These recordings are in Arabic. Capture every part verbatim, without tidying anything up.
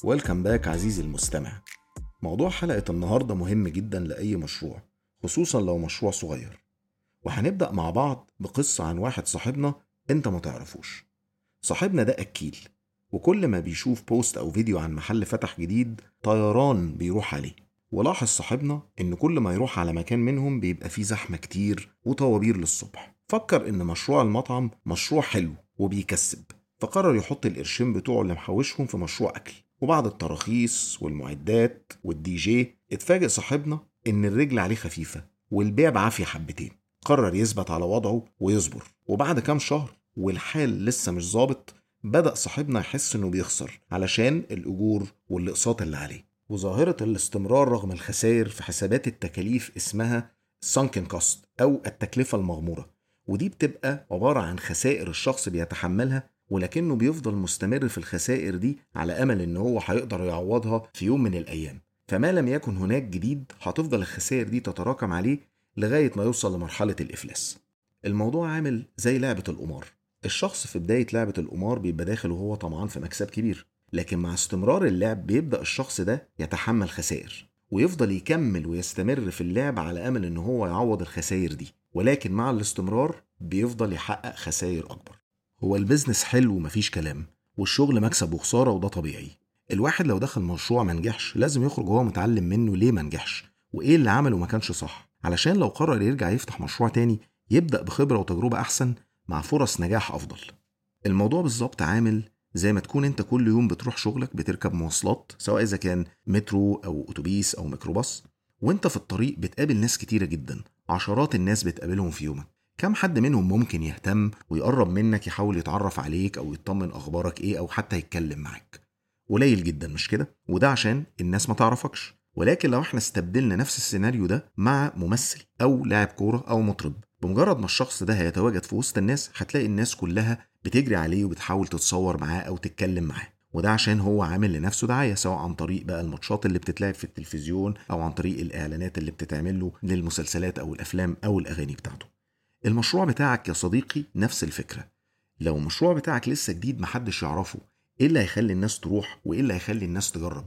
ويلكم باك عزيزي المستمع. موضوع حلقة النهاردة مهم جدا لأي مشروع، خصوصا لو مشروع صغير. وهنبدأ مع بعض بقصة عن واحد صاحبنا انت ما تعرفوش. صاحبنا ده أكيل، وكل ما بيشوف بوست أو فيديو عن محل فتح جديد طيران بيروح عليه. ولاحظ صاحبنا ان كل ما يروح على مكان منهم بيبقى فيه زحمة كتير وطوابير للصبح. فكر ان مشروع المطعم مشروع حلو وبيكسب، فقرر يحط القرشين بتوعه اللي محوشهم في مشروع أكل. وبعد التراخيص والمعدات والدي جي اتفاجئ صاحبنا ان الرجل عليه خفيفة والبيع بعافية حبتين. قرر يثبت على وضعه ويصبر، وبعد كام شهر والحال لسه مش ظابط بدأ صاحبنا يحس انه بيخسر علشان الأجور والأقساط اللي عليه. وظاهرة الاستمرار رغم الخسائر في حسابات التكاليف اسمها sunken cost أو التكلفة المغمورة، ودي بتبقى عبارة عن خسائر الشخص بيتحملها ولكنه بيفضل مستمر في الخسائر دي على أمل إن هو هيقدر يعوضها في يوم من الأيام. فما لم يكن هناك جديد هتفضل الخسائر دي تتراكم عليه لغاية ما يوصل لمرحلة الإفلاس. الموضوع عامل زي لعبة القمار. الشخص في بداية لعبة القمار بيبقى داخل وهو طمعان في مكسب كبير، لكن مع استمرار اللعب بيبدأ الشخص ده يتحمل خسائر ويفضل يكمل ويستمر في اللعب على أمل إن هو يعوض الخسائر دي، ولكن مع الاستمرار بيفضل يحقق خسائر أكبر. هو البيزنس حلو ومفيش كلام، والشغل مكسب وخسارة وده طبيعي. الواحد لو دخل مشروع منجحش لازم يخرج وهو متعلم منه ليه منجحش وإيه اللي عمله ما كانش صح، علشان لو قرر يرجع يفتح مشروع تاني يبدأ بخبرة وتجربة أحسن مع فرص نجاح أفضل. الموضوع بالظبط عامل زي ما تكون انت كل يوم بتروح شغلك بتركب مواصلات، سواء اذا كان مترو او اتوبيس او ميكروباص، وانت في الطريق بتقابل ناس كتيرة جدا، عشرات الناس بتقابلهم في يومك. كم حد منهم ممكن يهتم ويقرب منك يحاول يتعرف عليك او يطمن اخبارك ايه او حتى يتكلم معاك؟ قليل جدا، مش كده؟ وده عشان الناس ما تعرفكش. ولكن لو احنا استبدلنا نفس السيناريو ده مع ممثل او لاعب كورة او مطرب، بمجرد ما الشخص ده هيتواجد في وسط الناس هتلاقي الناس كلها بتجري عليه وبتحاول تتصور معاه او تتكلم معاه. وده عشان هو عامل لنفسه دعاية، سواء عن طريق بقى الماتشات اللي بتتلعب في التلفزيون او عن طريق الاعلانات اللي بتتعمل له للمسلسلات او الافلام او الاغاني بتاعته. المشروع بتاعك يا صديقي نفس الفكرة. لو المشروع بتاعك لسه جديد محدش يعرفه، ايه اللي هيخلي الناس تروح وايه اللي هيخلي الناس تجرب؟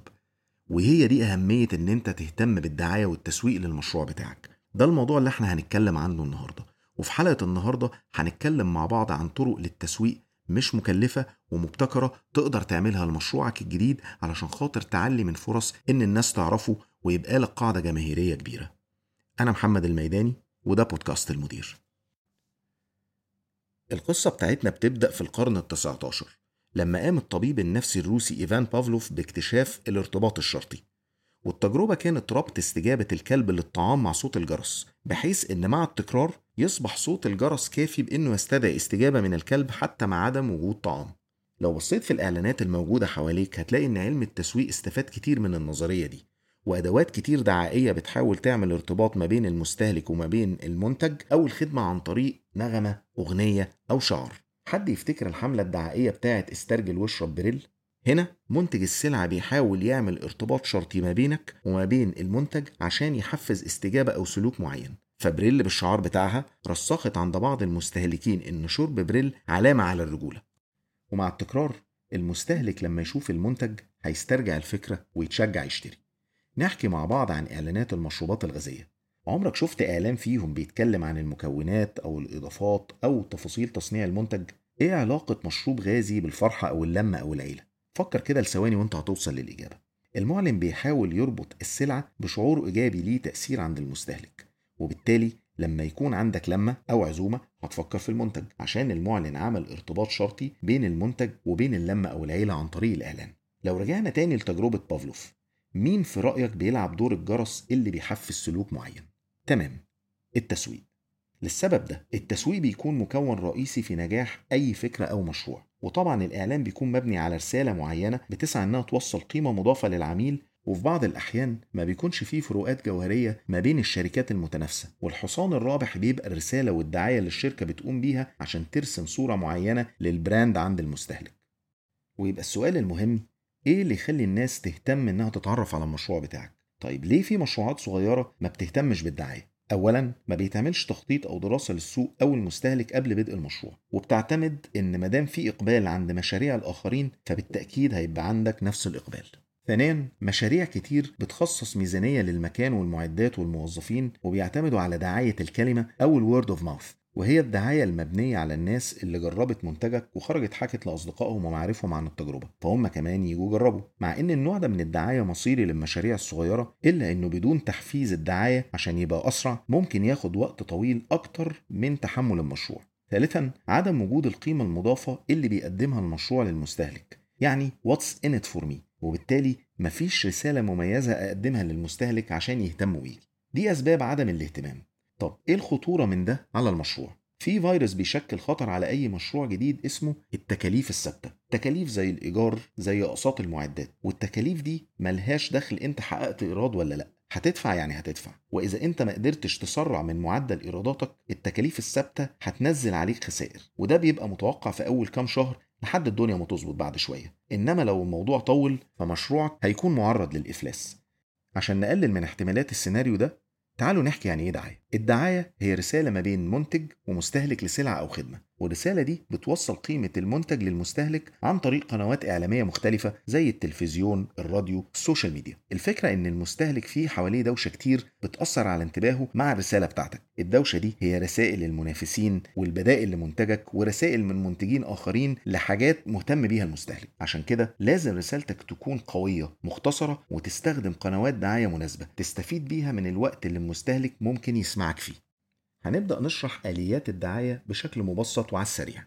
وهي دي أهمية إن أنت تهتم بالدعاية والتسويق للمشروع بتاعك. ده الموضوع اللي احنا هنتكلم عنه النهاردة. وفي حلقة النهاردة هنتكلم مع بعض عن طرق للتسويق مش مكلفة ومبتكرة تقدر تعملها لمشروعك الجديد علشان خاطر تعلي من فرص إن الناس تعرفه ويبقى لك قاعدة جماهيرية كبيرة. أنا محمد الميداني وده بودكاست المدير. القصة بتاعتنا بتبدأ في القرن التاسع عشر، لما قام الطبيب النفسي الروسي إيفان بافلوف باكتشاف الارتباط الشرطي. والتجربة كانت ربط استجابة الكلب للطعام مع صوت الجرس، بحيث إن مع التكرار يصبح صوت الجرس كافي بإنه يستدعي استجابة من الكلب حتى مع عدم وجود طعام. لو بصيت في الإعلانات الموجودة حواليك هتلاقي إن علم التسويق استفاد كتير من النظرية دي، وأدوات كتير دعائية بتحاول تعمل ارتباط ما بين المستهلك وما بين المنتج أو الخدمة عن طريق نغمة، أغنية أو شعر. حد يفتكر الحملة الدعائية بتاعت استرجل واشرب بريل؟ هنا منتج السلعة بيحاول يعمل ارتباط شرطي ما بينك وما بين المنتج عشان يحفز استجابة أو سلوك معين. فبريل بالشعار بتاعها رسخت عند بعض المستهلكين إن شرب بريل علامة على الرجولة. ومع التكرار المستهلك لما يشوف المنتج هيسترجع الفكرة ويتشجع يشتري. نحكي مع بعض عن إعلانات المشروبات الغازية. عمرك شفت إعلان فيهم بيتكلم عن المكونات أو الإضافات أو تفاصيل تصنيع المنتج؟ إيه علاقة مشروب غازي بالفرحة أو اللمة أو العيلة؟ فكر كده لثواني وانت هتوصل للإجابة. المعلن بيحاول يربط السلعة بشعور إيجابي ليه تأثير عند المستهلك، وبالتالي لما يكون عندك لمة أو عزومة هتفكر في المنتج، عشان المعلن عمل ارتباط شرطي بين المنتج وبين اللمة أو العيلة عن طريق الإعلان. لو رجعنا تاني لتجربة بافلوف، مين في رأيك بيلعب دور الجرس اللي بيحفز سلوك معين؟ تمام، التسويق. للسبب ده التسويق بيكون مكون رئيسي في نجاح أي فكرة أو مشروع، وطبعا الإعلان بيكون مبني على رسالة معينة بتسعى إنها توصل قيمة مضافة للعميل، وفي بعض الأحيان ما بيكونش فيه فروقات جوهرية ما بين الشركات المتنافسة، والحصان الرابح بيبقى الرسالة والدعاية اللي الشركة بتقوم بيها عشان ترسم صورة معينة للبراند عند المستهلك. ويبقى السؤال المهم، إيه اللي يخلي الناس تهتم إنها تتعرف على المشروع بتاعك؟ طيب ليه في مشروعات صغيرة ما بتهتمش بالدعاية؟ أولاً ما بيتعملش تخطيط أو دراسة للسوق أو المستهلك قبل بدء المشروع، وبتعتمد إن مادام في إقبال عند مشاريع الآخرين فبالتأكيد هيبقى عندك نفس الإقبال. ثانيا، مشاريع كتير بتخصص ميزانية للمكان والمعدات والموظفين وبيعتمدوا على دعاية الكلمة أو الورد اوف ماوث، وهي الدعاية المبنية على الناس اللي جربت منتجك وخرجت حكت لأصدقائهم ومعارفهم عن التجربة فهم كمان يجوا يجربوا. مع إن النوع ده من الدعاية مصيري للمشاريع الصغيرة، إلا إنه بدون تحفيز الدعاية عشان يبقى أسرع ممكن ياخد وقت طويل أكتر من تحمل المشروع. ثالثا، عدم وجود القيمة المضافة اللي بيقدمها المشروع للمستهلك، يعني what's in it for me، وبالتالي مفيش رسالة مميزة أقدمها للمستهلك عشان يهتموا بيه. دي أسباب عدم الاهتمام. طب إيه الخطورة من ده على المشروع؟ في فيروس بيشكل خطر على أي مشروع جديد اسمه التكاليف الثابتة. تكاليف زي الإيجار، زي أقساط المعدات، والتكاليف دي ملهاش دخل أنت حققت إيراد ولا لأ، هتدفع يعني هتدفع، وإذا أنت ما قدرتش تسرع من معدل إيراداتك التكاليف الثابتة هتنزل عليك خسائر، وده بيبقى متوقع في أول كام شهر لحد الدنيا ما تظبط بعد شوية. إنما لو الموضوع طول فمشروعك هيكون معرض للإفلاس. عشان نقلل من احتمالات السيناريو ده، تعالوا نحكي يعني ايه دعاية. الدعاية هي رسالة ما بين منتج ومستهلك لسلعة أو خدمة، والرسالة دي بتوصل قيمة المنتج للمستهلك عن طريق قنوات إعلامية مختلفة زي التلفزيون، الراديو، السوشيال ميديا. الفكرة إن المستهلك فيه حواليه دوشة كتير بتأثر على انتباهه مع الرسالة بتاعتك. الدوشة دي هي رسائل المنافسين والبدائل لمنتجك ورسائل من منتجين آخرين لحاجات مهتم بيها المستهلك. عشان كده لازم رسالتك تكون قوية مختصرة وتستخدم قنوات دعاية مناسبة تستفيد بيها من الوقت اللي المستهلك ممكن يسمعك فيه. هنبدأ نشرح آليات الدعاية بشكل مبسط وعلى السريع.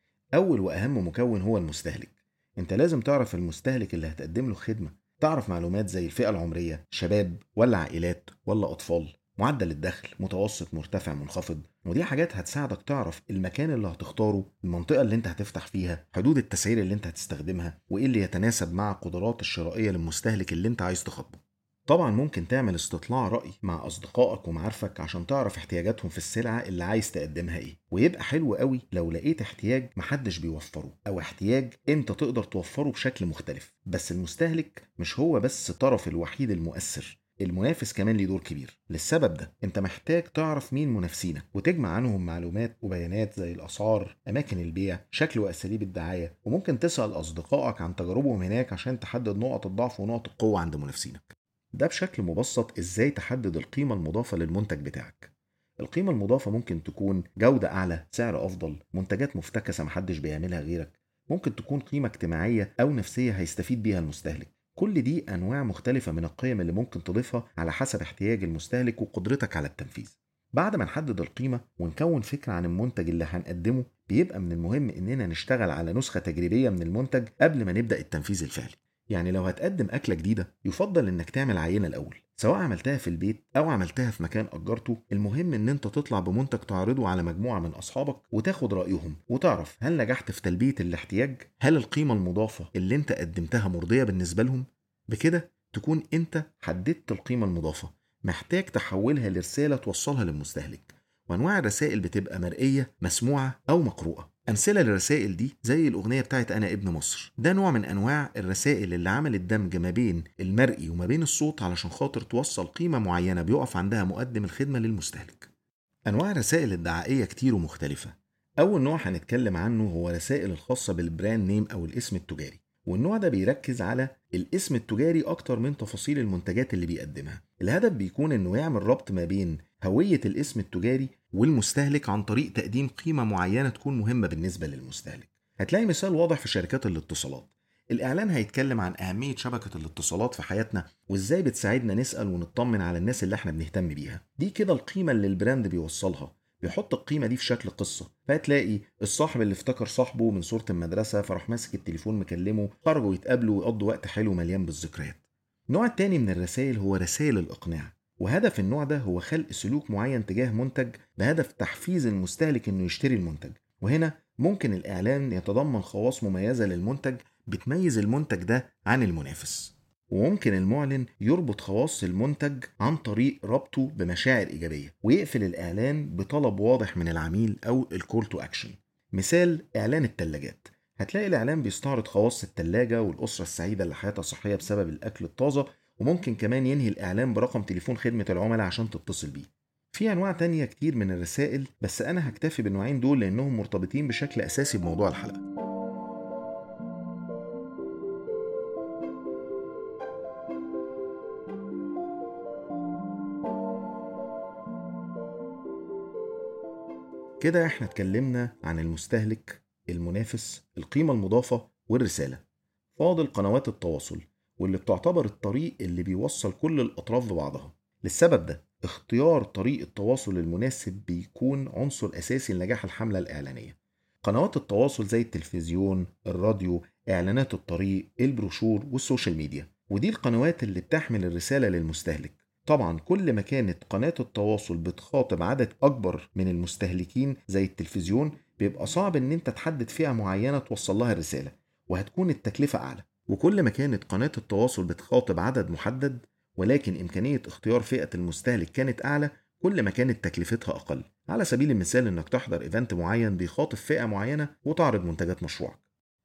أول وأهم مكون هو المستهلك. أنت لازم تعرف المستهلك اللي هتقدم له خدمة، تعرف معلومات زي الفئة العمرية، شباب ولا عائلات ولا أطفال، معدل الدخل، متوسط، مرتفع، منخفض، ودي حاجات هتساعدك تعرف المكان اللي هتختاره، المنطقة اللي انت هتفتح فيها، حدود التسعير اللي انت هتستخدمها، وإيه اللي يتناسب مع قدرات الشرائية للمستهلك اللي انت عايز تخاطبه. طبعا ممكن تعمل استطلاع رأي مع أصدقائك ومعارفك عشان تعرف احتياجاتهم في السلعة اللي عايز تقدمها ايه، ويبقى حلو قوي لو لقيت احتياج محدش بيوفره أو احتياج انت تقدر توفره بشكل مختلف. بس المستهلك مش هو بس الطرف الوحيد المؤثر، المنافس كمان ليه دور كبير. للسبب ده انت محتاج تعرف مين منافسينك وتجمع عنهم معلومات وبيانات زي الأسعار، أماكن البيع، شكل وأساليب الدعاية، وممكن تسأل أصدقائك عن تجاربهم هناك عشان تحدد نقط الضعف ونقط القوة عند منافسينك. ده بشكل مبسط ازاي تحدد القيمة المضافة للمنتج بتاعك. القيمة المضافة ممكن تكون جودة أعلى، سعر أفضل، منتجات مفتكسة محدش بيعملها غيرك، ممكن تكون قيمة اجتماعية أو نفسية هيستفيد بيها المستهلك. كل دي أنواع مختلفة من القيم اللي ممكن تضيفها على حسب احتياج المستهلك وقدرتك على التنفيذ. بعد ما نحدد القيمة ونكون فكرة عن المنتج اللي هنقدمه، بيبقى من المهم إننا نشتغل على نسخة تجريبية من المنتج قبل ما نبدأ التنفيذ الفعلي. يعني لو هتقدم أكلة جديدة يفضل إنك تعمل عينة الأول، سواء عملتها في البيت أو عملتها في مكان أجرته. المهم إن أنت تطلع بمنتج تعرضه على مجموعة من أصحابك وتاخد رأيهم وتعرف هل نجحت في تلبية الاحتياج، هل القيمة المضافة اللي أنت قدمتها مرضية بالنسبة لهم. بكده تكون أنت حددت القيمة المضافة، محتاج تحولها لرسالة توصلها للمستهلك. وأنواع الرسائل بتبقى مرئية، مسموعة أو مقروءة. أمثلة للرسائل دي زي الأغنية بتاعت أنا ابن مصر، ده نوع من أنواع الرسائل اللي عملت دمج ما بين المرئي وما بين الصوت علشان خاطر توصل قيمة معينة بيقف عندها مقدم الخدمة للمستهلك. أنواع الرسائل الدعائية كتير ومختلفة. أول نوع هنتكلم عنه هو رسائل الخاصة بالبراند نيم أو الاسم التجاري، والنوع ده بيركز على الاسم التجاري أكتر من تفاصيل المنتجات اللي بيقدمها. الهدف بيكون إنه يعمل ربط ما بين هوية الاسم التجاري والمستهلك عن طريق تقديم قيمة معينة تكون مهمة بالنسبة للمستهلك. هتلاقي مثال واضح في شركات الاتصالات. الإعلان هيتكلم عن أهمية شبكة الاتصالات في حياتنا وإزاي بتساعدنا نسأل ونطمن على الناس اللي احنا بنهتم بيها. دي كده القيمة اللي البراند بيوصلها، بيحط القيمة دي في شكل قصة. فهتلاقي الصاحب اللي افتكر صاحبه من صورة المدرسة فراح ماسك التليفون مكلمه، خرجوا يتقابلوا ويقضوا وقت حلو مليان بالذكريات. النوع التاني من الرسائل هو رسائل الإقناع، وهدف النوع ده هو خلق سلوك معين تجاه منتج بهدف تحفيز المستهلك إنه يشتري المنتج. وهنا ممكن الإعلان يتضمن خواص مميزة للمنتج بتميز المنتج ده عن المنافس، وممكن المعلن يربط خواص المنتج عن طريق ربطه بمشاعر إيجابية ويقفل الإعلان بطلب واضح من العميل أو الكول تو أكشن. مثال إعلان التلاجات، هتلاقي الإعلان بيستعرض خواص التلاجة والأسرة السعيدة اللي حياتها صحية بسبب الأكل الطازة، وممكن كمان ينهي الإعلان برقم تليفون خدمة العملاء عشان تتصل بيه. في أنواع تانية كتير من الرسائل، بس أنا هكتفي بالنوعين دول لأنهم مرتبطين بشكل أساسي بموضوع الحلقة. كده احنا اتكلمنا عن المستهلك، المنافس، القيمة المضافة والرسالة. فاضل قنوات التواصل، واللي بتعتبر الطريق اللي بيوصل كل الأطراف ببعضها. للسبب ده اختيار طريق التواصل المناسب بيكون عنصر أساسي لنجاح الحملة الإعلانية. قنوات التواصل زي التلفزيون، الراديو، إعلانات الطريق، البروشور والسوشيال ميديا، ودي القنوات اللي بتحمل الرسالة للمستهلك. طبعا كل ما كانت قناة التواصل بتخاطب عدد أكبر من المستهلكين زي التلفزيون، بيبقى صعب إن أنت تحدد فئة معينة توصل لها الرسالة، وهتكون التكلفة أعلى. وكل ما كانت قناة التواصل بتخاطب عدد محدد ولكن إمكانية اختيار فئة المستهلك كانت أعلى، كل ما كانت تكلفتها أقل. على سبيل المثال إنك تحضر إيفنت معين بيخاطب فئة معينة وتعرض منتجات مشروعك.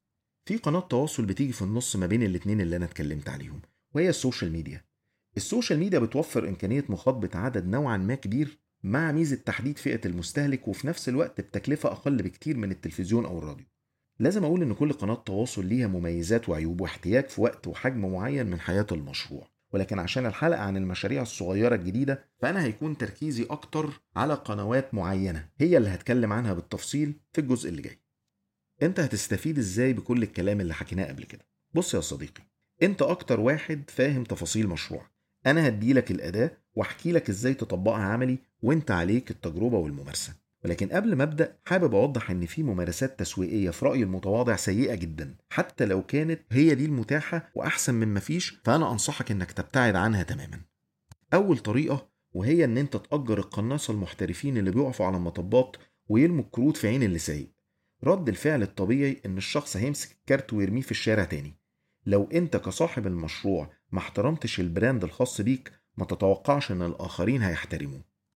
في قناة تواصل بتيجي في النص ما بين الاتنين اللي أنا اتكلمت عليهم، وهي السوشيال ميديا. السوشيال ميديا بتوفر إمكانية مخاطبة عدد نوعا ما كبير مع ميزة تحديد فئة المستهلك، وفي نفس الوقت بتكلفة أقل بكتير من التلفزيون أو الراديو. لازم أقول إن كل قناة تواصل ليها مميزات وعيوب واحتياج في وقت وحجم معين من حياة المشروع، ولكن عشان الحلقة عن المشاريع الصغيرة الجديدة فأنا هيكون تركيزي أكتر على قنوات معينة هي اللي هتكلم عنها بالتفصيل في الجزء اللي جاي. أنت هتستفيد إزاي بكل الكلام اللي حكيناه قبل كده؟ بص يا صديقي، أنت أكتر واحد فاهم تفاصيل مشروع. أنا هديلك الأداة واحكي لك إزاي تطبقها عملي، وأنت عليك التجربة والممارسة. ولكن قبل ما أبدأ حابب أوضح إن في ممارسات تسويقية في رأيي المتواضع سيئة جدا، حتى لو كانت هي دي المتاحة وأحسن من مفيش، فأنا أنصحك إنك تبتعد عنها تماما. أول طريقة وهي إن أنت تأجر القناصة المحترفين اللي بيقفوا على المطبات ويرموا الكروت في عين اللي سايق. رد الفعل الطبيعي إن الشخص هيمسك الكارت ويرميه في الشارع تاني. لو أنت كصاحب المشروع ما احترمتش البراند الخاص بيك، ما تتوقعش إن الآخرين هيحترموه.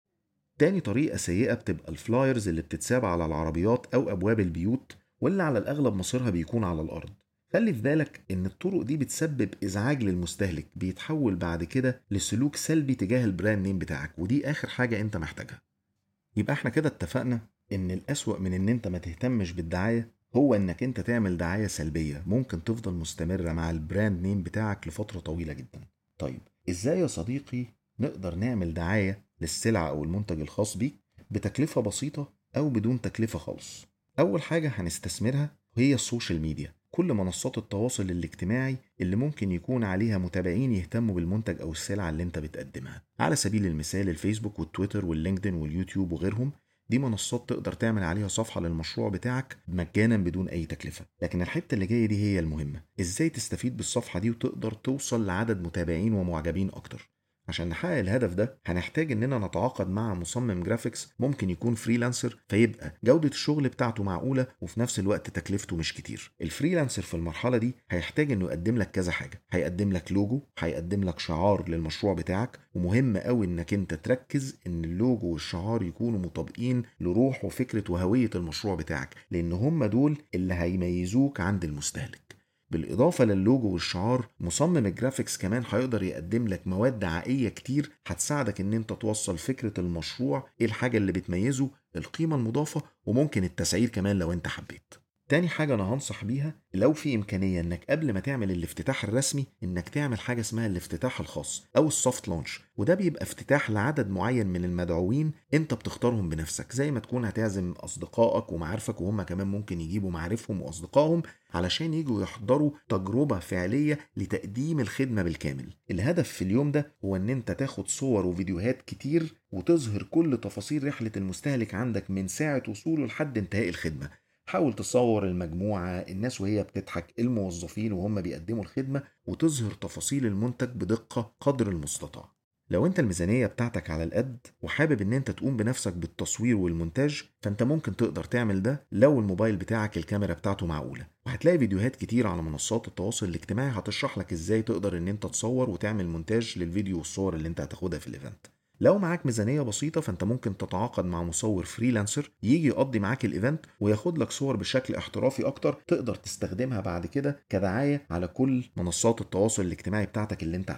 تاني طريقة سيئة بتبقى الفلايرز اللي بتتساب على العربيات أو أبواب البيوت، واللي على الأغلب مصيرها بيكون على الأرض. خلي في بالك إن الطرق دي بتسبب إزعاج للمستهلك، بيتحول بعد كده لسلوك سلبي تجاه البراند نيم بتاعك، ودي آخر حاجة أنت محتاجها. يبقى احنا كده اتفقنا إن الأسوأ من إن أنت ما تهتمش بالدعاية هو إنك أنت تعمل دعاية سلبية ممكن تفضل مستمرة مع البراند نيم بتاعك لفترة طويلة جدا. طيب إزاي يا صديقي نقدر نعمل دعاية للسلعة أو المنتج الخاص بيك بتكلفة بسيطة أو بدون تكلفة خالص؟ أول حاجة هنستثمرها هي السوشيال ميديا. كل منصات التواصل الاجتماعي اللي ممكن يكون عليها متابعين يهتموا بالمنتج أو السلعة اللي انت بتقدمها. على سبيل المثال الفيسبوك والتويتر واللينكدين واليوتيوب وغيرهم، دي منصات تقدر تعمل عليها صفحة للمشروع بتاعك مجانا بدون أي تكلفة. لكن الحتة اللي جاية دي هي المهمة، إزاي تستفيد بالصفحة دي وتقدر توصل لعدد متابعين ومعجبين أكتر. عشان نحقق الهدف ده هنحتاج اننا نتعاقد مع مصمم جرافيكس ممكن يكون فريلانسر، فيبقى جودة الشغل بتاعته معقولة وفي نفس الوقت تكلفته مش كتير. الفريلانسر في المرحلة دي هيحتاج انه يقدم لك كذا حاجة، هيقدم لك لوجو، هيقدم لك شعار للمشروع بتاعك، ومهم قوي انك انت تركز ان اللوجو والشعار يكونوا مطابقين لروح وفكرة وهوية المشروع بتاعك، لان هم دول اللي هيميزوك عند المستهلك. بالإضافة للوجو والشعار، مصمم الجرافيكس كمان هيقدر يقدم لك مواد دعائية كتير هتساعدك ان انت توصل فكرة المشروع، ايه الحاجة اللي بتميزه، القيمة المضافة، وممكن التسعير كمان لو انت حبيت. تاني حاجة أنا هنصح بيها، لو في إمكانية إنك قبل ما تعمل الافتتاح الرسمي إنك تعمل حاجة اسمها الافتتاح الخاص أو السوفت لونش، وده بيبقى افتتاح لعدد معين من المدعوين أنت بتختارهم بنفسك، زي ما تكون هتعزم أصدقائك ومعارفك وهم كمان ممكن يجيبوا معارفهم وأصدقائهم علشان يجوا يحضروا تجربة فعلية لتقديم الخدمة بالكامل. الهدف في اليوم ده هو إن أنت تاخد صور وفيديوهات كتير وتظهر كل تفاصيل رحلة المستهلك عندك من ساعة وصوله لحد انتهاء الخدمة. حاول تصور المجموعة، الناس وهي بتضحك، الموظفين وهم بيقدموا الخدمة، وتظهر تفاصيل المنتج بدقة قدر المستطاع. لو انت الميزانية بتاعتك على القد وحابب ان انت تقوم بنفسك بالتصوير والمونتاج، فانت ممكن تقدر تعمل ده لو الموبايل بتاعك الكاميرا بتاعته معقولة. وهتلاقي فيديوهات كتير على منصات التواصل الاجتماعي هتشرح لك ازاي تقدر ان انت تصور وتعمل مونتاج للفيديو والصور اللي انت هتاخدها في الايفنت. لو معاك ميزانية بسيطة فانت ممكن تتعاقد مع مصور فريلانسر يجي يقضي معاك الايفنت وياخد لك صور بشكل احترافي اكتر، تقدر تستخدمها بعد كده كدعاية على كل منصات التواصل الاجتماعي بتاعتك اللي انت عاملها.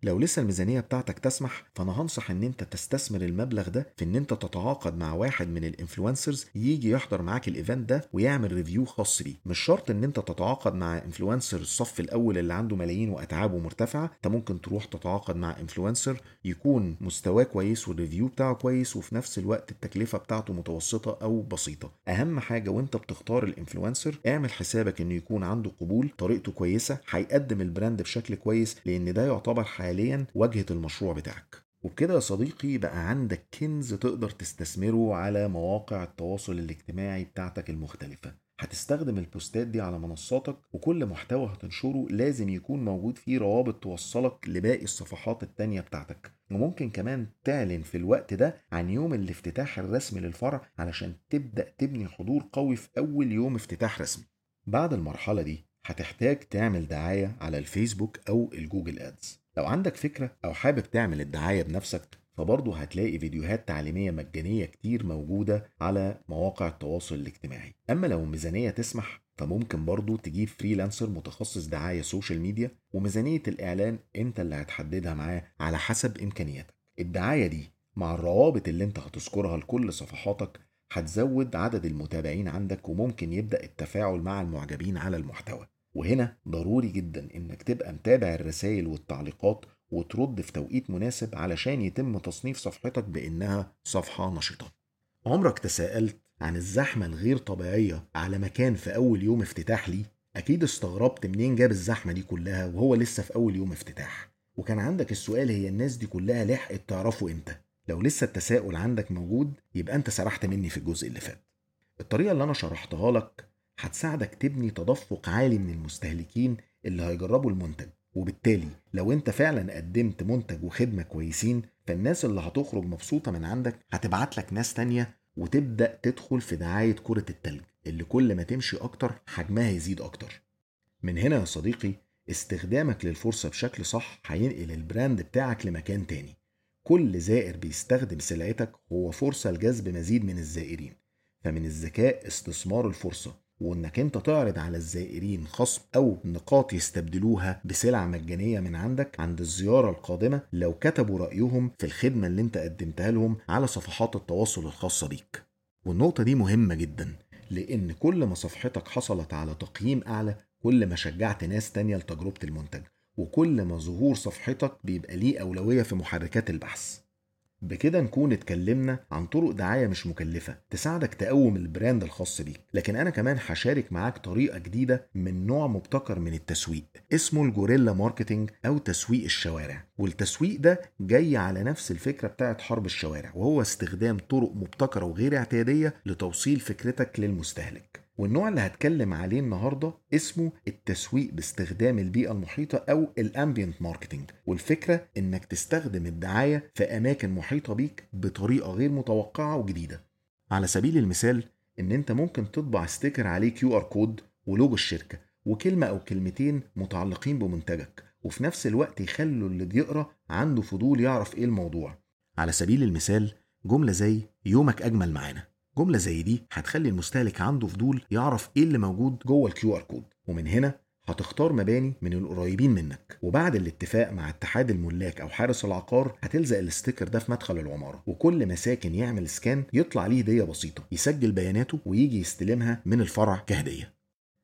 لو لسه الميزانية بتاعتك تسمح، فأنا هنصح إن أنت تستثمر المبلغ ده في إن أنت تتعاقد مع واحد من الانفلونسرز يجي يحضر معاك الإيفنت ده ويعمل ريفيو خاص بيه. مش شرط إن أنت تتعاقد مع انفلونسر الصف الأول اللي عنده ملايين وأتعابه مرتفعة، أنت ممكن تروح تتعاقد مع انفلونسر يكون مستواه كويس والريفيو بتاعه كويس وفي نفس الوقت التكلفة بتاعته متوسطة أو بسيطة. أهم حاجة وأنت بتختار الانفلونسر اعمل حسابك إنه يكون عنده قبول، طريقته كويسة، هيقدم البراند بشكل كويس، لأن ده يعتبر حاليا واجهة المشروع بتاعك. وبكده يا صديقي بقى عندك كنز تقدر تستثمره على مواقع التواصل الاجتماعي بتاعتك المختلفة. هتستخدم البوستات دي على منصاتك، وكل محتوى هتنشره لازم يكون موجود فيه روابط توصلك لباقي الصفحات التانية بتاعتك. وممكن كمان تعلن في الوقت ده عن يوم الافتتاح الرسمي للفرع علشان تبدأ تبني حضور قوي في أول يوم افتتاح رسمي. بعد المرحلة دي هتحتاج تعمل دعاية على الفيسبوك أو الجوجل أدز. لو عندك فكرة أو حابب تعمل الدعاية بنفسك، فبرضه هتلاقي فيديوهات تعليمية مجانية كتير موجودة على مواقع التواصل الاجتماعي. أما لو الميزانية تسمح، فممكن برضه تجيب فريلانسر متخصص دعاية سوشيال ميديا، وميزانية الإعلان أنت اللي هتحددها معاه على حسب إمكانياتك. الدعاية دي مع الروابط اللي أنت هتذكرها لكل صفحاتك هتزود عدد المتابعين عندك، وممكن يبدأ التفاعل مع المعجبين على المحتوى. وهنا ضروري جدا انك تبقى متابع الرسائل والتعليقات وترد في توقيت مناسب علشان يتم تصنيف صفحتك بانها صفحة نشطة. عمرك تساءلت عن الزحمة الغير طبيعية على مكان في اول يوم افتتاح ليه؟ اكيد استغربت منين جاب الزحمة دي كلها وهو لسه في اول يوم افتتاح. وكان عندك السؤال، هي الناس دي كلها لحقت تعرفوا امتى؟ لو لسه التساؤل عندك موجود، يبقى انت سرحت مني في الجزء اللي فات. الطريقة اللي انا شرحتها لك هتساعدك تبني تدفق عالي من المستهلكين اللي هيجربوا المنتج، وبالتالي لو انت فعلا قدمت منتج وخدمة كويسين، فالناس اللي هتخرج مبسوطة من عندك هتبعت لك ناس تانية، وتبدأ تدخل في دعاية كرة التلج اللي كل ما تمشي اكتر حجمها يزيد اكتر. من هنا يا صديقي استخدامك للفرصة بشكل صح هينقل البراند بتاعك لمكان تاني. كل زائر بيستخدم سلعتك هو فرصة لجذب مزيد من الزائرين، فمن الذكاء استثمار الفرصة، وانك انت تعرض على الزائرين خصم او نقاط يستبدلوها بسلع مجانية من عندك عند الزيارة القادمة لو كتبوا رأيهم في الخدمة اللي انت قدمتها لهم على صفحات التواصل الخاصة بيك. والنقطة دي مهمة جدا، لان كل ما صفحتك حصلت على تقييم اعلى، كل ما شجعت ناس تانية لتجربة المنتج، وكل ما ظهور صفحتك بيبقى ليه أولوية في محركات البحث. بكده نكون اتكلمنا عن طرق دعاية مش مكلفة تساعدك تقوم البراند الخاص بيك، لكن أنا كمان هشارك معاك طريقة جديدة من نوع مبتكر من التسويق اسمه الجوريلا ماركتينج أو تسويق الشوارع. والتسويق ده جاي على نفس الفكرة بتاعت حرب الشوارع، وهو استخدام طرق مبتكرة وغير اعتيادية لتوصيل فكرتك للمستهلك. والنوع اللي هتكلم عليه النهاردة اسمه التسويق باستخدام البيئة المحيطة أو الأمبيانت ماركتينج. والفكرة إنك تستخدم الدعاية في أماكن محيطة بيك بطريقة غير متوقعة وجديدة. على سبيل المثال، إن أنت ممكن تطبع ستيكر عليه كيو آر كود ولوجو الشركة وكلمة أو كلمتين متعلقين بمنتجك، وفي نفس الوقت يخلوا اللي بيقرأ عنده فضول يعرف إيه الموضوع. على سبيل المثال، جملة زي يومك أجمل معانا. جملة زي دي هتخلي المستهلك عنده فضول يعرف ايه اللي موجود جوه الكيو ار كود. ومن هنا هتختار مباني من القريبين منك، وبعد الاتفاق مع اتحاد الملاك او حارس العقار هتلزق الستيكر ده في مدخل العمارة، وكل ما ساكن يعمل سكان يطلع ليه هدية بسيطة يسجل بياناته ويجي يستلمها من الفرع كهدية.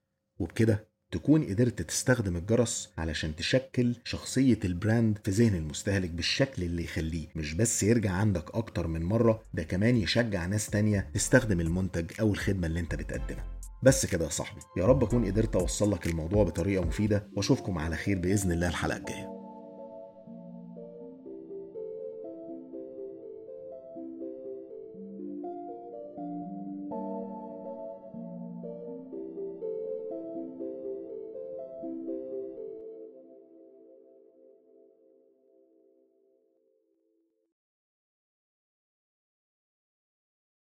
وبكده تكون قدرت تستخدم الجرس علشان تشكل شخصية البراند في ذهن المستهلك بالشكل اللي يخليه مش بس يرجع عندك أكتر من مرة، ده كمان يشجع ناس تانية تستخدم المنتج أو الخدمة اللي انت بتقدمها. بس كده يا صاحبي، يا رب أكون قدرت أوصل لك الموضوع بطريقة مفيدة، وأشوفكم على خير بإذن الله الحلقة الجاية.